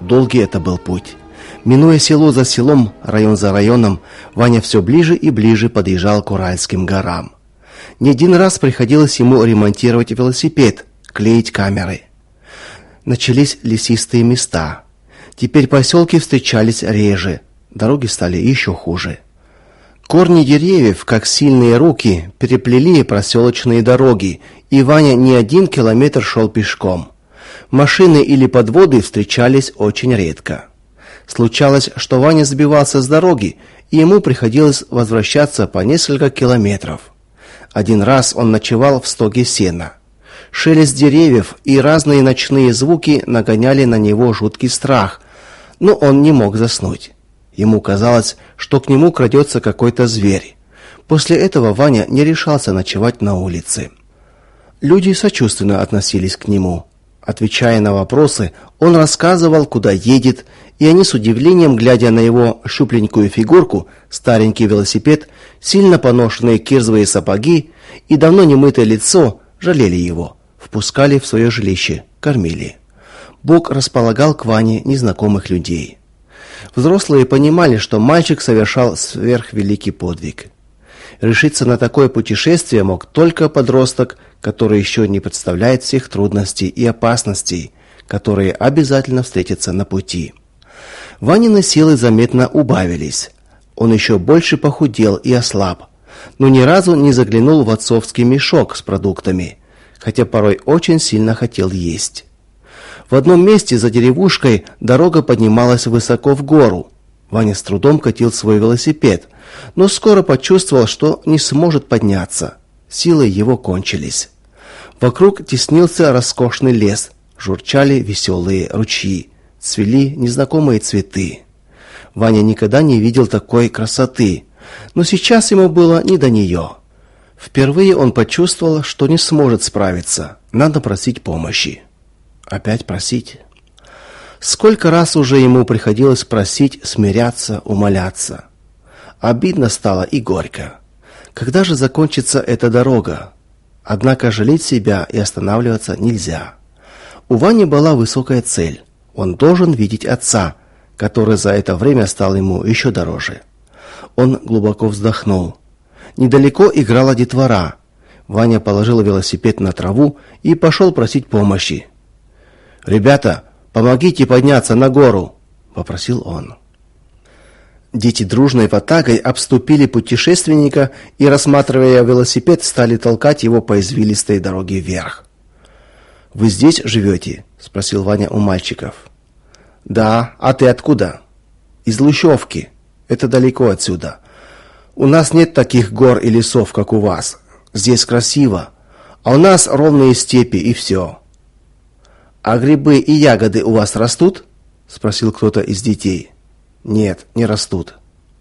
Долгий это был путь. Минуя село за селом, район за районом, Ваня все ближе и ближе подъезжал к Уральским горам. Не один раз приходилось ему ремонтировать велосипед, клеить камеры. Начались лесистые места. Теперь поселки встречались реже, дороги стали еще хуже. Корни деревьев, как сильные руки, переплели проселочные дороги, и Ваня не 1 километр шел пешком. Машины или подводы встречались очень редко. Случалось, что Ваня сбивался с дороги, и ему приходилось возвращаться по несколько километров. Один раз он ночевал в стоге сена. Шелест деревьев и разные ночные звуки нагоняли на него жуткий страх, но он не мог заснуть. Ему казалось, что к нему крадется какой-то зверь. После этого Ваня не решался ночевать на улице. Люди сочувственно относились к нему. Отвечая на вопросы, он рассказывал, куда едет, и они с удивлением, глядя на его щупленькую фигурку, старенький велосипед, сильно поношенные кирзовые сапоги и давно немытое лицо, жалели его, впускали в свое жилище, кормили. Бог располагал к Ване незнакомых людей. Взрослые понимали, что мальчик совершал сверхвеликий подвиг. Решиться на такое путешествие мог только подросток, который еще не представляет всех трудностей и опасностей, которые обязательно встретятся на пути. Ванины силы заметно убавились. Он еще больше похудел и ослаб, но ни разу не заглянул в отцовский мешок с продуктами, хотя порой очень сильно хотел есть. В одном месте за деревушкой дорога поднималась высоко в гору. Ваня с трудом катил свой велосипед, но скоро почувствовал, что не сможет подняться. Силы его кончились. Вокруг теснился роскошный лес, журчали веселые ручьи, цвели незнакомые цветы. Ваня никогда не видел такой красоты, но сейчас ему было не до нее. Впервые он почувствовал, что не сможет справиться. Надо просить помощи. Опять просить. Сколько раз уже ему приходилось просить, смиряться, умоляться. Обидно стало и горько. Когда же закончится эта дорога? Однако жалеть себя и останавливаться нельзя. У Вани была высокая цель. Он должен видеть отца, который за это время стал ему еще дороже. Он глубоко вздохнул. Недалеко играла детвора. Ваня положил велосипед на траву и пошел просить помощи. «Ребята, помогите подняться на гору!» – попросил он. Дети дружной ватагой обступили путешественника и, рассматривая велосипед, стали толкать его по извилистой дороге вверх. «Вы здесь живете?» – спросил Ваня у мальчиков. «Да, а ты откуда?» «Из Лущевки. Это далеко отсюда. У нас нет таких гор и лесов, как у вас. Здесь красиво. А у нас ровные степи и все». «А грибы и ягоды у вас растут?» – спросил кто-то из детей. «Нет, не растут».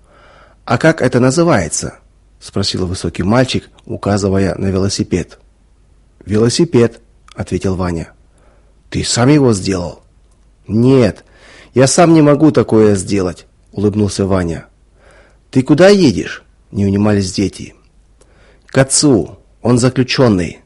«А как это называется?» – спросил высокий мальчик, указывая на велосипед. «Велосипед», – ответил Ваня. «Ты сам его сделал?» «Нет, я сам не могу такое сделать», – улыбнулся Ваня. «Ты куда едешь?» – не унимались дети. «К отцу, он заключенный».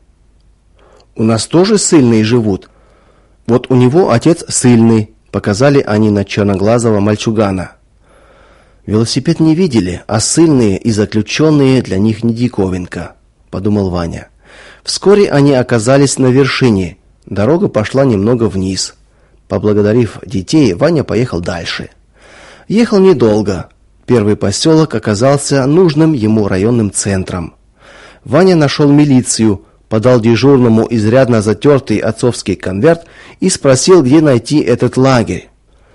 «У нас тоже ссыльные живут?» «Вот у него отец ссыльный», – показали они на черноглазого мальчугана. «Велосипед не видели, а ссыльные и заключенные для них не диковинка», – подумал Ваня. Вскоре они оказались на вершине. Дорога пошла немного вниз. Поблагодарив детей, Ваня поехал дальше. Ехал недолго. Первый поселок оказался нужным ему районным центром. Ваня нашел милицию, подал дежурному изрядно затертый отцовский конверт и спросил, где найти этот лагерь.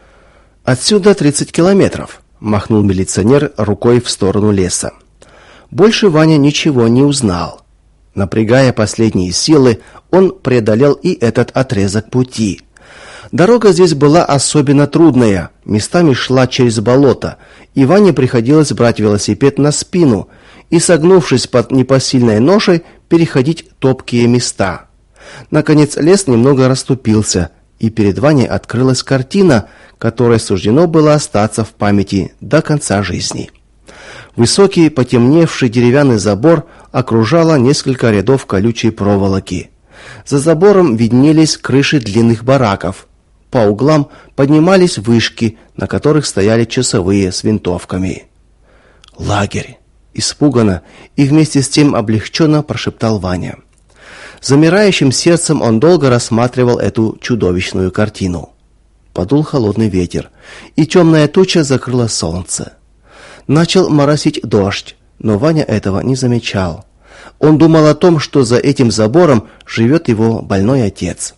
«Отсюда 30 километров», – махнул милиционер рукой в сторону леса. Больше Ваня ничего не узнал. Напрягая последние силы, он преодолел и этот отрезок пути. Дорога здесь была особенно трудная, местами шла через болото, и Ване приходилось брать велосипед на спину и, согнувшись под непосильной ношей, переходить топкие места. Наконец лес немного расступился, и перед Ваней открылась картина, которой суждено было остаться в памяти до конца жизни. Высокий, потемневший деревянный забор окружало несколько рядов колючей проволоки. За забором виднелись крыши длинных бараков. По углам поднимались вышки, на которых стояли часовые с винтовками. «Лагерь!» – испуганно и вместе с тем облегченно прошептал Ваня. Замирающим сердцем он долго рассматривал эту чудовищную картину. Подул холодный ветер, и темная туча закрыла солнце. Начал моросить дождь, но Ваня этого не замечал. Он думал о том, что за этим забором живет его больной отец.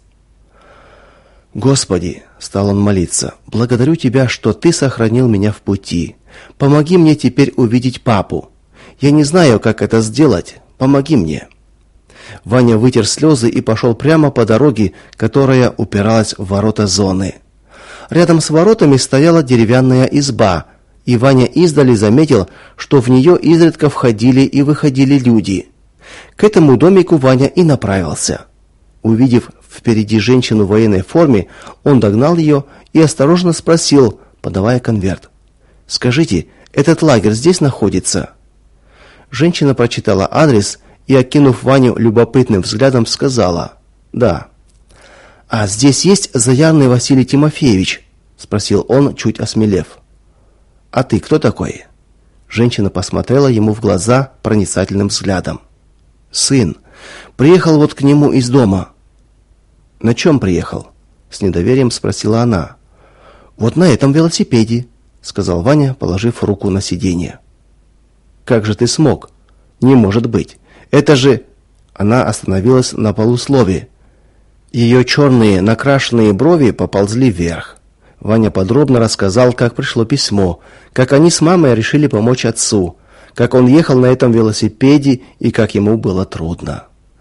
«Господи!» – стал он молиться. «Благодарю Тебя, что Ты сохранил меня в пути. Помоги мне теперь увидеть папу. Я не знаю, как это сделать. Помоги мне». Ваня вытер слезы и пошел прямо по дороге, которая упиралась в ворота зоны. Рядом с воротами стояла деревянная изба, и Ваня издали заметил, что в нее изредка входили и выходили люди. К этому домику Ваня и направился. Увидев впереди женщину в военной форме, он догнал ее и осторожно спросил, подавая конверт: «Скажите, этот лагерь здесь находится?» Женщина прочитала адрес и, окинув Ваню любопытным взглядом, сказала: «Да». «А здесь есть Заярный Василий Тимофеевич?» – спросил он, чуть осмелев. «А ты кто такой?» Женщина посмотрела ему в глаза проницательным взглядом. «Сын. Приехал вот к нему из дома». «На чем приехал?» – с недоверием спросила она. «Вот на этом велосипеде», – сказал Ваня, положив руку на сиденье. «Как же ты смог? Не может быть. Это же...» Она остановилась на полуслове. Ее черные накрашенные брови поползли вверх. Ваня подробно рассказал, как пришло письмо, как они с мамой решили помочь отцу, как он ехал на этом велосипеде и как ему было трудно.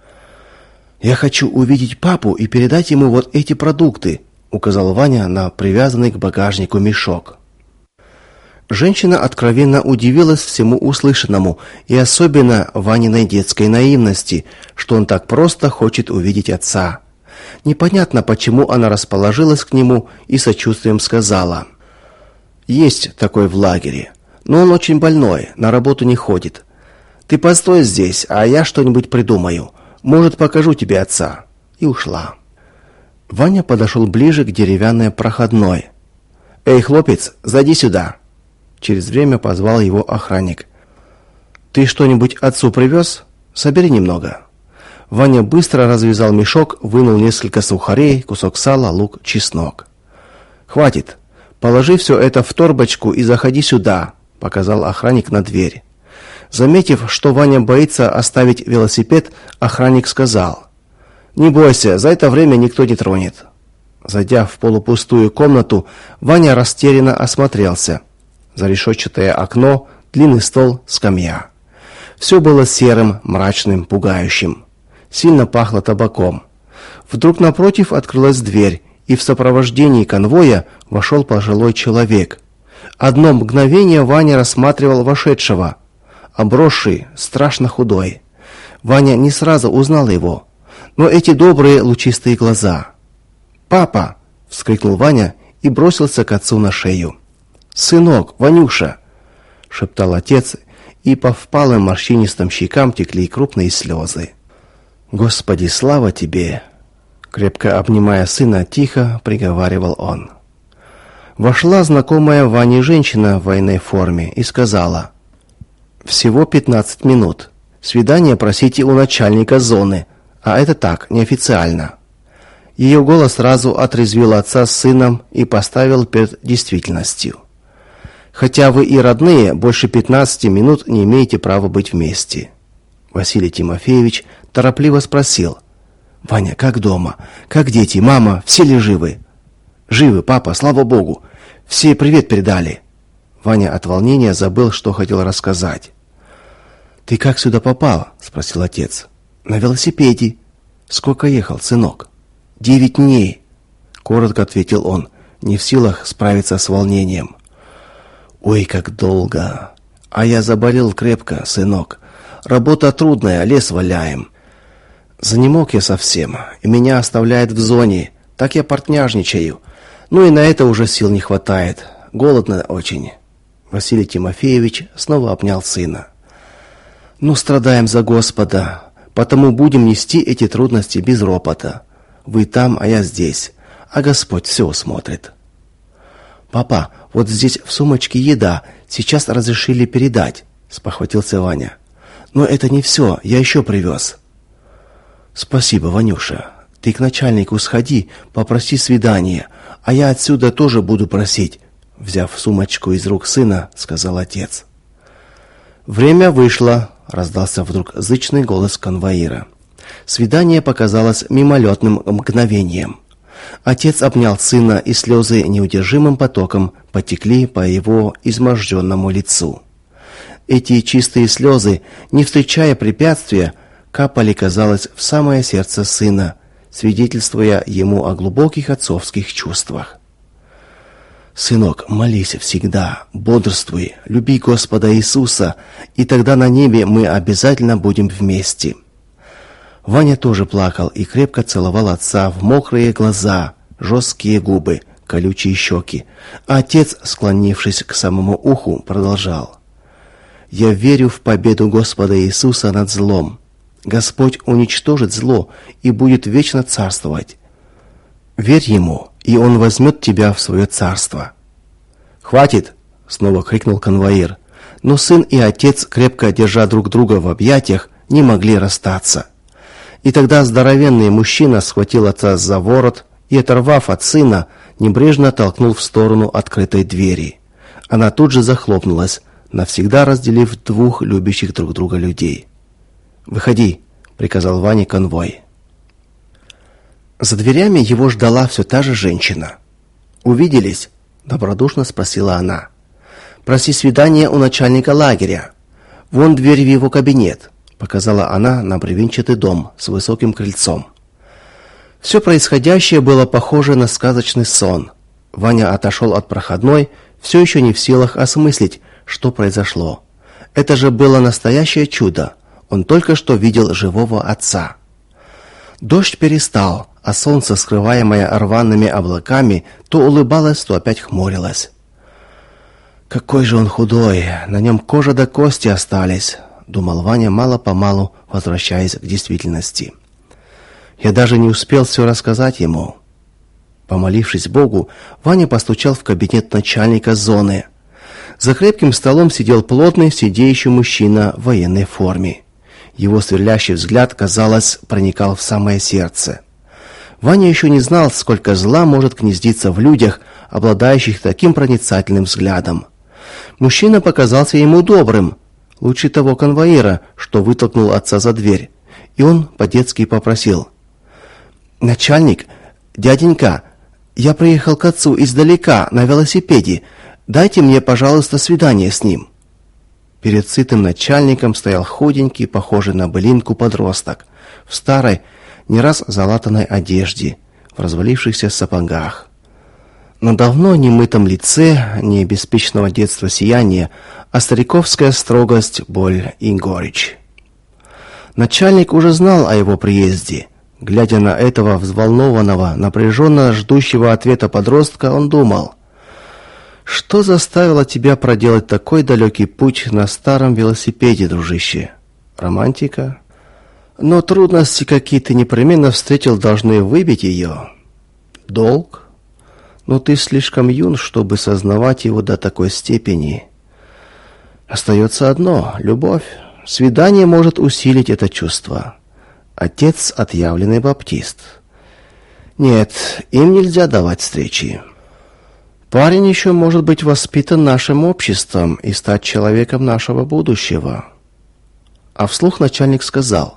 «Я хочу увидеть папу и передать ему вот эти продукты», указал Ваня на привязанный к багажнику мешок. Женщина откровенно удивилась всему услышанному, и особенно Ваниной детской наивности, что он так просто хочет увидеть отца. Непонятно, почему она расположилась к нему и сочувствием сказала: «Есть такой в лагере, но он очень больной, на работу не ходит. Ты постой здесь, а я что-нибудь придумаю. Может, покажу тебе отца». И ушла. Ваня подошел ближе к деревянной проходной. «Эй, хлопец, зайди сюда!» Через время позвал его охранник. «Ты что-нибудь отцу привез? Собери немного». Ваня быстро развязал мешок, вынул несколько сухарей, кусок сала, лук, чеснок. «Хватит. Положи все это в торбочку и заходи сюда», — показал охранник на дверь. Заметив, что Ваня боится оставить велосипед, охранник сказал: «Не бойся, за это время никто не тронет». Зайдя в полупустую комнату, Ваня растерянно осмотрелся. Зарешетчатое окно, длинный стол, скамья. Все было серым, мрачным, пугающим. Сильно пахло табаком. Вдруг напротив открылась дверь, и в сопровождении конвоя вошел пожилой человек. Одно мгновение Ваня рассматривал вошедшего. Обросший, страшно худой. Ваня не сразу узнал его, но эти добрые лучистые глаза. «Папа!» – вскрикнул Ваня и бросился к отцу на шею. «Сынок, Ванюша!» – шептал отец, и по впалым морщинистым щекам текли крупные слезы. «Господи, слава Тебе!» – крепко обнимая сына, тихо приговаривал он. Вошла знакомая Ване женщина в военной форме и сказала: «Всего 15 минут. Свидание просите у начальника зоны, а это так, неофициально». Ее голос сразу отрезвил отца с сыном и поставил перед действительностью. «Хотя вы и родные, больше 15 минут не имеете права быть вместе». Василий Тимофеевич торопливо спросил: «Ваня, как дома? Как дети? Мама? Все ли живы?» «Живы, папа, слава Богу. Все привет передали». Ваня от волнения забыл, что хотел рассказать. «Ты как сюда попал?» – спросил отец. «На велосипеде». «Сколько ехал, сынок?» 9 дней», – коротко ответил он, не в силах справиться с волнением. «Ой, как долго! А я заболел крепко, сынок. Работа трудная, лес валяем. Занемог я совсем, и меня оставляет в зоне. Так я портняжничаю. Ну и на это уже сил не хватает. Голодно очень». Василий Тимофеевич снова обнял сына. «Ну, страдаем за Господа, потому будем нести эти трудности без ропота. Вы там, а я здесь. а Господь все усмотрит. «Папа, вот здесь в сумочке еда, сейчас разрешили передать», — спохватился Ваня. «Но это не все, я еще привез». «Спасибо, Ванюша. Ты к начальнику сходи, попроси свидания, а я отсюда тоже буду просить», — взяв сумочку из рук сына, сказал отец. «Время вышло», — раздался вдруг зычный голос конвоира. Свидание показалось мимолетным мгновением. Отец обнял сына, и слезы неудержимым потоком потекли по его изможденному лицу. Эти чистые слезы, не встречая препятствия, капали, казалось, в самое сердце сына, свидетельствуя ему о глубоких отцовских чувствах. «Сынок, молись всегда, бодрствуй, люби Господа Иисуса, и тогда на небе мы обязательно будем вместе». Ваня тоже плакал и крепко целовал отца в мокрые глаза, жесткие губы, колючие щеки, а отец, склонившись к самому уху, продолжал: «Я верю в победу Господа Иисуса над злом. Господь уничтожит зло и будет вечно царствовать. Верь Ему, и Он возьмет тебя в свое царство». «Хватит!» — снова крикнул конвоир. Но сын и отец, крепко держа друг друга в объятиях, не могли расстаться. И тогда здоровенный мужчина схватил отца за ворот и, оторвав от сына, небрежно толкнул в сторону открытой двери. Она тут же захлопнулась, навсегда разделив двух любящих друг друга людей. «Выходи», — приказал Ване конвой. За дверями его ждала все та же женщина. «Увиделись?» — добродушно спросила она. «Проси свидания у начальника лагеря. Вон дверь в его кабинет», — показала она на бревенчатый дом с высоким крыльцом. Все происходящее было похоже на сказочный сон. Ваня отошел от проходной, все еще не в силах осмыслить, что произошло. Это же было настоящее чудо. Он только что видел живого отца. Дождь перестал, а солнце, скрываемое рваными облаками, то улыбалось, то опять хмурилось. «Какой же он худой, на нем кожа до кости остались», — думал Ваня, мало-помалу возвращаясь к действительности. «Я даже не успел все рассказать ему». Помолившись Богу, Ваня постучал в кабинет начальника зоны. За крепким столом сидел плотный, сидеющий мужчина в военной форме. Его сверлящий взгляд, казалось, проникал в самое сердце. Ваня еще не знал, сколько зла может гнездиться в людях, обладающих таким проницательным взглядом. Мужчина показался ему добрым, лучше того конвоира, что вытолкнул отца за дверь, и он по-детски попросил: «Начальник, дяденька, я приехал к отцу издалека на велосипеде. Дайте мне, пожалуйста, свидание с ним». Перед сытым начальником стоял худенький, похожий на былинку подросток, в старой, не раз залатанной одежде, в развалившихся сапогах. На давно немытом лице не беспечного детства сияние, а стариковская строгость, боль и горечь. Начальник уже знал о его приезде. Глядя на этого взволнованного, напряженно ждущего ответа подростка, он думал: «Что заставило тебя проделать такой далекий путь на старом велосипеде, дружище? Романтика? Но трудности, какие ты непременно встретил, должны выбить ее. Долг? Но ты слишком юн, чтобы сознавать его до такой степени. Остается одно — любовь. Свидание может усилить это чувство. Отец — отъявленный баптист. Нет, им нельзя давать встречи. Парень еще может быть воспитан нашим обществом и стать человеком нашего будущего». А вслух начальник сказал: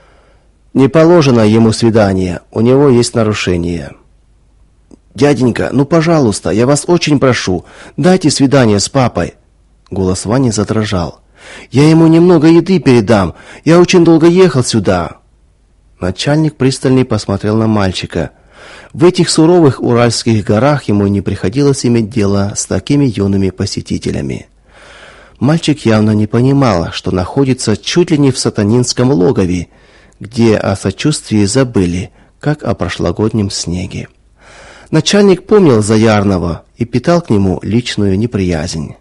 «Не положено ему свидание, у него есть нарушение». «Дяденька, ну, пожалуйста, я вас очень прошу, дайте свидание с папой». Голос Вани задрожал. «Я ему немного еды передам, я очень долго ехал сюда». Начальник пристально посмотрел на мальчика. В этих суровых уральских горах ему не приходилось иметь дело с такими юными посетителями. Мальчик явно не понимал, что находится чуть ли не в сатанинском логове, где о сочувствии забыли, как о прошлогоднем снеге. Начальник помнил Заярного и питал к нему личную неприязнь.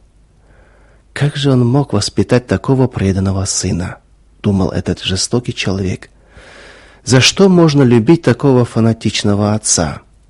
«Как же он мог воспитать такого преданного сына?» — думал этот жестокий человек. «За что можно любить такого фанатичного отца?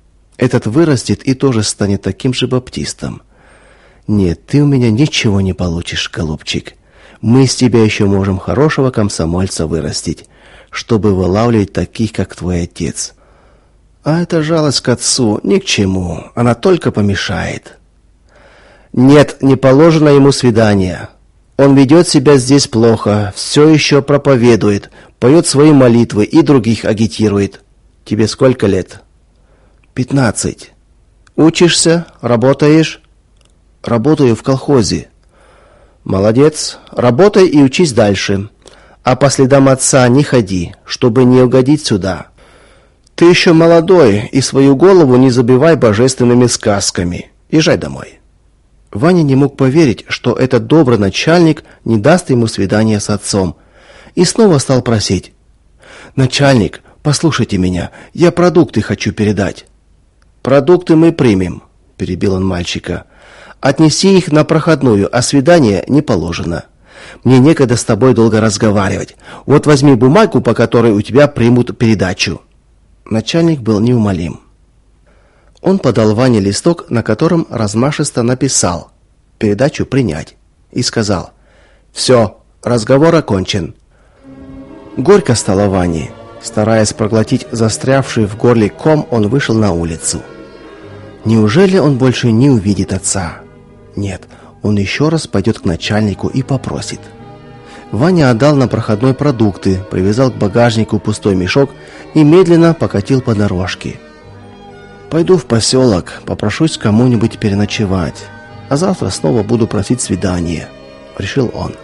Этот вырастет и тоже станет таким же баптистом. Нет, ты у меня ничего не получишь, голубчик. Мы из тебя еще можем хорошего комсомольца вырастить, чтобы вылавливать таких, как твой отец. А эта жалость к отцу ни к чему, она только помешает. Нет, не положено ему свидание. Он ведет себя здесь плохо, все еще проповедует, поет свои молитвы и других агитирует. Тебе сколько лет? 15. Учишься? Работаешь? Работаю в колхозе. Молодец. Работай и учись дальше. А по следам отца не ходи, чтобы не угодить сюда. Ты еще молодой, и свою голову не забивай божественными сказками. Езжай домой. Ваня не мог поверить, что этот добрый начальник не даст ему свидания с отцом, и снова стал просить: «Начальник, послушайте меня, я продукты хочу передать». «Продукты мы примем», — перебил он мальчика. «Отнеси их на проходную, а свидание не положено. Мне некогда с тобой долго разговаривать. Вот возьми бумагу, по которой у тебя примут передачу». Начальник был неумолим. Он подал Ване листок, на котором размашисто написал «Передачу принять» и сказал: «Все, разговор окончен». Горько стало Ване. Стараясь проглотить застрявший в горле ком, он вышел на улицу. Неужели он больше не увидит отца? Нет, он еще раз пойдет к начальнику и попросит. Ваня отдал на проходной продукты, привязал к багажнику пустой мешок и медленно покатил по дорожке. «Пойду в поселок, попрошусь кому-нибудь переночевать, а завтра снова буду просить свидания», — решил он.